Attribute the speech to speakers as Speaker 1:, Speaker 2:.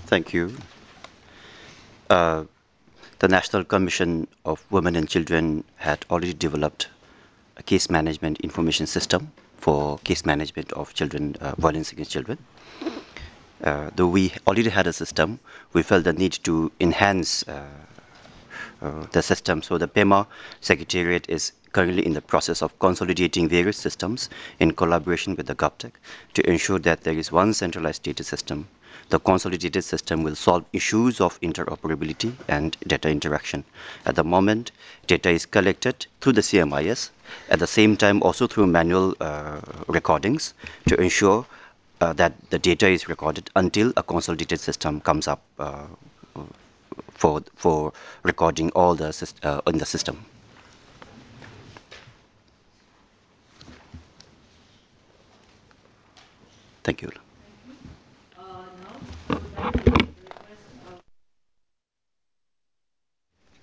Speaker 1: Thank you. Uh, the National Commission of Women and Children had already developed a case management information system for case management of children, violence against children. Though we already had a system, we felt the need to enhance the system. So the PEMA Secretariat is currently in the process of consolidating various systems in collaboration with the GovTech to ensure that there is one centralized data system. The consolidated system will solve issues of interoperability and data interaction. At the moment, data is collected through the CMIS, at the same time also through manual recordings to ensure that the data is recorded until a consolidated system comes up for recording all the in the system. Thank you.